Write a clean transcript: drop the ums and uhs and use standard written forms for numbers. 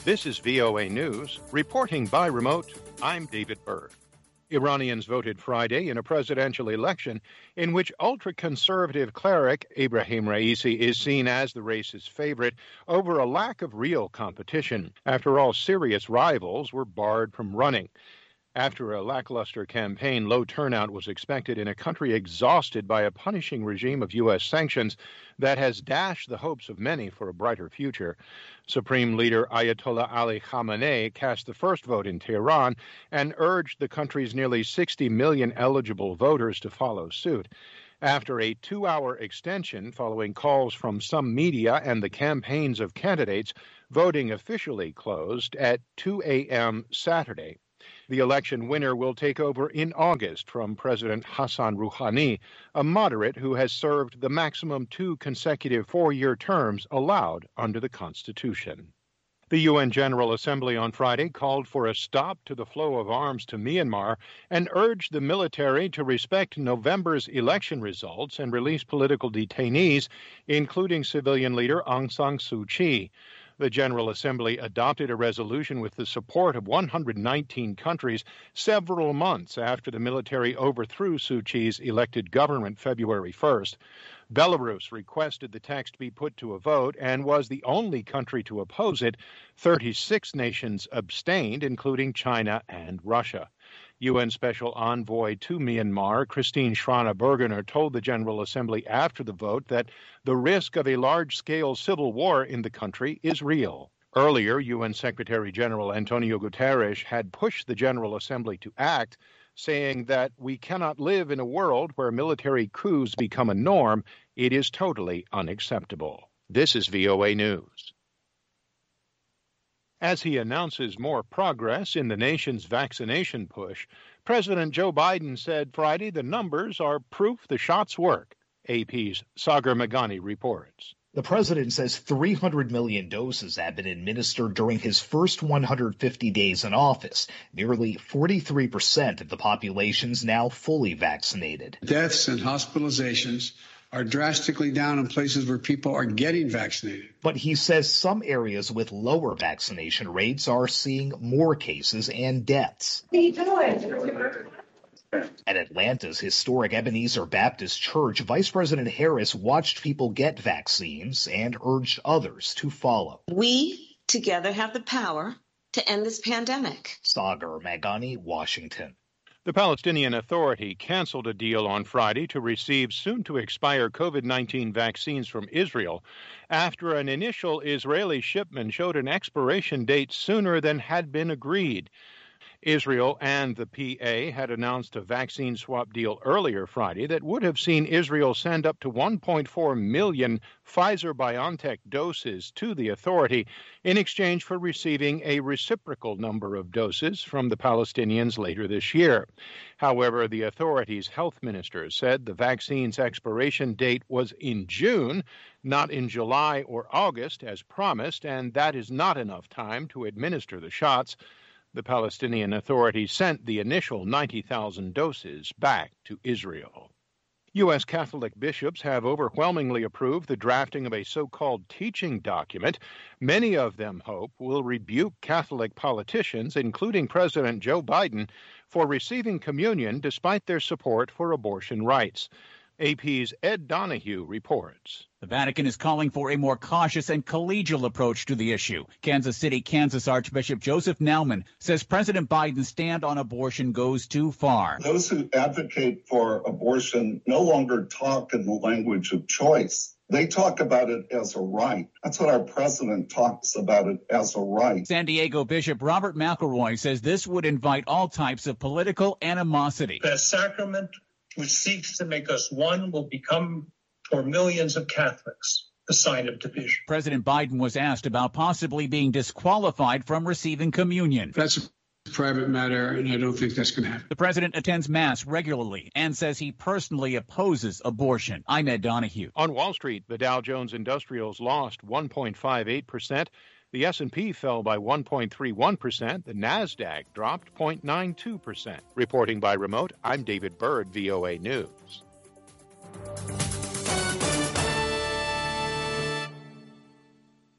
This is VOA News. Reporting by remote, I'm David Byrd. Iranians voted Friday in a presidential election in which ultra-conservative cleric Ebrahim Raisi is seen as the race's favorite over a lack of real competition. After all, serious rivals were barred from running. After a lackluster campaign, low turnout was expected in a country exhausted by a punishing regime of U.S. sanctions that has dashed the hopes of many for a brighter future. Supreme Leader Ayatollah Ali Khamenei cast the first vote in Tehran and urged the country's nearly 60 million eligible voters to follow suit. After a 2-hour extension following calls from some media and the campaigns of candidates, voting officially closed at 2 a.m. Saturday. The election winner will take over in August from President Hassan Rouhani, a moderate who has served the maximum 2 consecutive 4-year terms allowed under the Constitution. The UN General Assembly on Friday called for a stop to the flow of arms to Myanmar and urged the military to respect November's election results and release political detainees, including civilian leader Aung San Suu Kyi. The General Assembly adopted a resolution with the support of 119 countries several months after the military overthrew Suu Kyi's elected government February 1st. Belarus requested the text be put to a vote and was the only country to oppose it. 36 nations abstained, including China and Russia. UN Special Envoy to Myanmar, Christine Schraner Burgener, told the General Assembly after the vote that the risk of a large-scale civil war in the country is real. Earlier, UN Secretary General Antonio Guterres had pushed the General Assembly to act, saying that we cannot live in a world where military coups become a norm. It is totally unacceptable. This is VOA News. As he announces more progress in the nation's vaccination push, President Joe Biden said Friday the numbers are proof the shots work. AP's Sagar Meghani reports. The president says 300 million doses have been administered during his first 150 days in office. Nearly 43% of the population's now fully vaccinated. Deaths and hospitalizations are drastically down in places where people are getting vaccinated. But he says some areas with lower vaccination rates are seeing more cases and deaths. What are you doing? At Atlanta's historic Ebenezer Baptist Church, Vice President Harris watched people get vaccines and urged others to follow. We together have the power to end this pandemic. Sagar Meghani, Washington. The Palestinian Authority canceled a deal on Friday to receive soon-to-expire COVID-19 vaccines from Israel after an initial Israeli shipment showed an expiration date sooner than had been agreed. Israel and the PA had announced a vaccine swap deal earlier Friday that would have seen Israel send up to 1.4 million Pfizer-BioNTech doses to the authority in exchange for receiving a reciprocal number of doses from the Palestinians later this year. However, the authority's health minister said the vaccine's expiration date was in June, not in July or August as promised, and that is not enough time to administer the shots. The Palestinian Authority sent the initial 90,000 doses back to Israel. U.S. Catholic bishops have overwhelmingly approved the drafting of a so-called teaching document. Many of them hope will rebuke Catholic politicians, including President Joe Biden, for receiving communion despite their support for abortion rights. AP's Ed Donahue reports. The Vatican is calling for a more cautious and collegial approach to the issue. Kansas City, Kansas Archbishop Joseph Naumann says President Biden's stand on abortion goes too far. Those who advocate for abortion no longer talk in the language of choice. They talk about it as a right. That's what our president talks about it as a right. San Diego Bishop Robert McElroy says this would invite all types of political animosity. The sacrament which seeks to make us one will become, for millions of Catholics, a sign of division. President Biden was asked about possibly being disqualified from receiving communion. That's a private matter, and I don't think that's going to happen. The president attends Mass regularly and says he personally opposes abortion. I'm Ed Donahue. On Wall Street, the Dow Jones Industrials lost 1.58%. The S&P fell by 1.31%. The NASDAQ dropped 0.92%. Reporting by remote, I'm David Byrd, VOA News.